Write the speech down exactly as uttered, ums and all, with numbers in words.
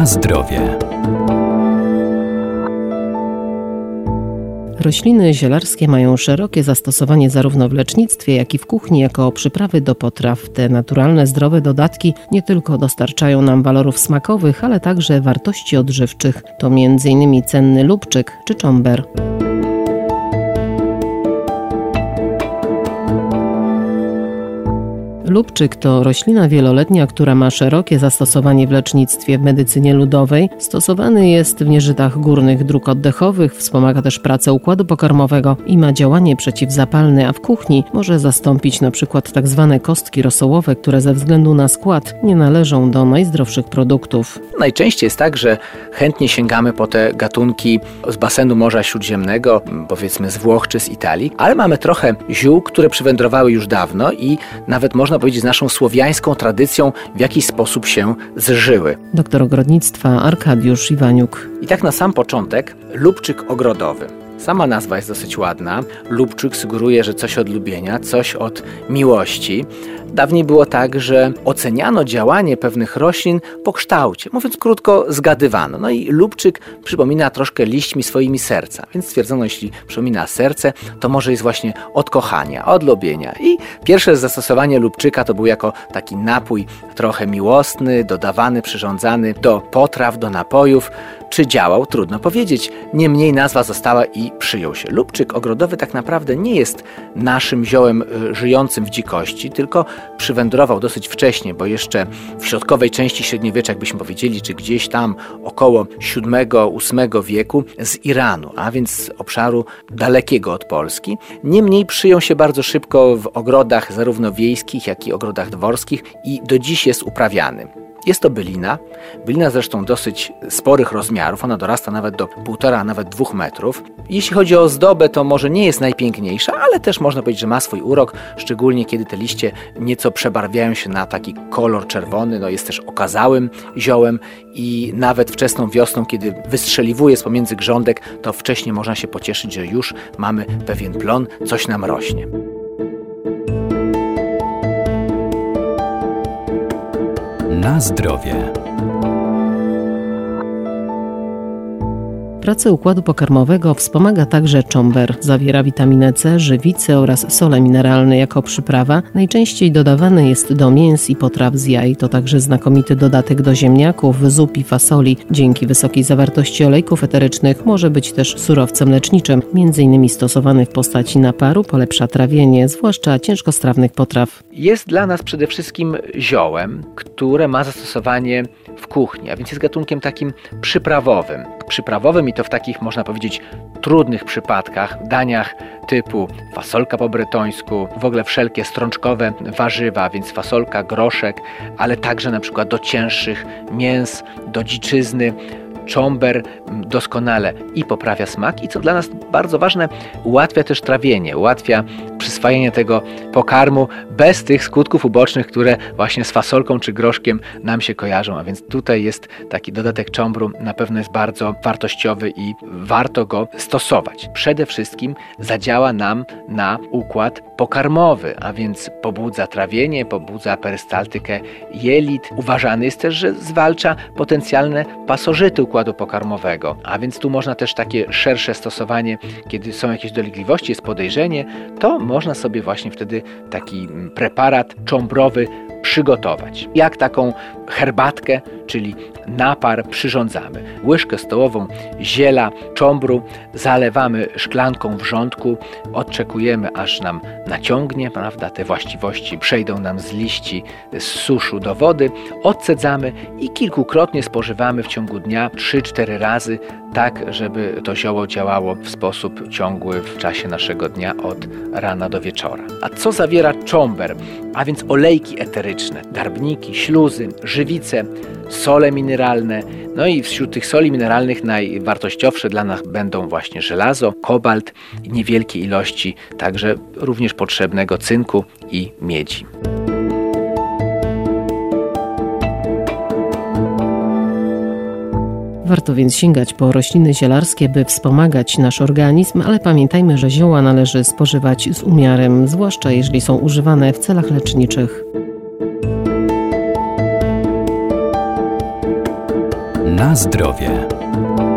Na zdrowie. Rośliny zielarskie mają szerokie zastosowanie zarówno w lecznictwie, jak i w kuchni jako przyprawy do potraw. Te naturalne, zdrowe dodatki nie tylko dostarczają nam walorów smakowych, ale także wartości odżywczych. To między innymi cenny lubczyk czy czomber. Lubczyk to roślina wieloletnia, która ma szerokie zastosowanie w lecznictwie. W medycynie ludowej stosowany jest w nieżytach górnych dróg oddechowych, wspomaga też pracę układu pokarmowego i ma działanie przeciwzapalne, a w kuchni może zastąpić na przykład tak zwane kostki rosołowe, które ze względu na skład nie należą do najzdrowszych produktów. Najczęściej jest tak, że chętnie sięgamy po te gatunki z basenu Morza Śródziemnego, powiedzmy z Włoch czy z Italii, ale mamy trochę ziół, które przywędrowały już dawno i nawet można powiedzieć z naszą słowiańską tradycją w jakiś sposób się zżyły. Doktor ogrodnictwa Arkadiusz Iwaniuk. I tak na sam początek lubczyk ogrodowy. Sama nazwa jest dosyć ładna. Lubczyk sugeruje, że coś od lubienia, coś od miłości. Dawniej było tak, że oceniano działanie pewnych roślin po kształcie. Mówiąc krótko, zgadywano. No i lubczyk przypomina troszkę liśćmi swoimi serca. Więc stwierdzono, jeśli przypomina serce, to może jest właśnie od kochania, od lubienia. I pierwsze zastosowanie lubczyka to był jako taki napój trochę miłosny, dodawany, przyrządzany do potraw, do napojów. Czy działał? Trudno powiedzieć. Niemniej nazwa została i przyjął się. Lubczyk ogrodowy tak naprawdę nie jest naszym ziołem żyjącym w dzikości, tylko przywędrował dosyć wcześnie, bo jeszcze w środkowej części średniowiecza, jakbyśmy powiedzieli, czy gdzieś tam około siódmego ósmego wieku z Iranu, a więc z obszaru dalekiego od Polski. Niemniej przyjął się bardzo szybko w ogrodach zarówno wiejskich, jak i ogrodach dworskich i do dziś jest uprawiany. Jest to bylina, bylina zresztą dosyć sporych rozmiarów, ona dorasta nawet do półtora, a nawet dwóch metrów. Jeśli chodzi o ozdobę, to może nie jest najpiękniejsza, ale też można powiedzieć, że ma swój urok, szczególnie kiedy te liście nieco przebarwiają się na taki kolor czerwony, no jest też okazałym ziołem i nawet wczesną wiosną, kiedy wystrzeliwuje z pomiędzy grządek, to wcześniej można się pocieszyć, że już mamy pewien plon, coś nam rośnie. Na zdrowie. Pracę układu pokarmowego wspomaga także czomber. Zawiera witaminę C, żywicę oraz sole mineralne jako przyprawa. Najczęściej dodawany jest do mięs i potraw z jaj. To także znakomity dodatek do ziemniaków, zup i fasoli. Dzięki wysokiej zawartości olejków eterycznych może być też surowcem leczniczym. Między innymi stosowany w postaci naparu polepsza trawienie, zwłaszcza ciężkostrawnych potraw. Jest dla nas przede wszystkim ziołem, które ma zastosowanie w kuchni, a więc jest gatunkiem takim przyprawowym. Przyprawowym i to w takich, można powiedzieć, trudnych przypadkach, daniach typu fasolka po bretońsku, w ogóle wszelkie strączkowe warzywa, więc fasolka, groszek, ale także na przykład do cięższych mięs, do dziczyzny. Czomber doskonale i poprawia smak i co dla nas bardzo ważne, ułatwia też trawienie, ułatwia przyswajanie tego pokarmu bez tych skutków ubocznych, które właśnie z fasolką czy groszkiem nam się kojarzą, a więc tutaj jest taki dodatek czombru, na pewno jest bardzo wartościowy i warto go stosować. Przede wszystkim zadziała nam na układ pokarmowy, a więc pobudza trawienie, pobudza perystaltykę jelit. Uważany jest też, że zwalcza potencjalne pasożyty układu pokarmowego, a więc tu można też takie szersze stosowanie, kiedy są jakieś dolegliwości, jest podejrzenie, to można sobie właśnie wtedy taki preparat czombrowy przygotować. Jak taką herbatkę, czyli napar przyrządzamy. Łyżkę stołową ziela, czombru zalewamy szklanką wrzątku, odczekujemy aż nam naciągnie, prawda, te właściwości przejdą nam z liści, z suszu do wody, odcedzamy i kilkukrotnie spożywamy w ciągu dnia trzy cztery razy, tak żeby to zioło działało w sposób ciągły w czasie naszego dnia od rana do wieczora. A co zawiera czomber? A więc olejki eteryczne, garbniki, śluzy, żywice, sole mineralne. No i wśród tych soli mineralnych najwartościowsze dla nas będą właśnie żelazo, kobalt i niewielkie ilości także również potrzebnego cynku i miedzi. Warto więc sięgać po rośliny zielarskie, by wspomagać nasz organizm, ale pamiętajmy, że zioła należy spożywać z umiarem, zwłaszcza jeżeli są używane w celach leczniczych. Na zdrowie.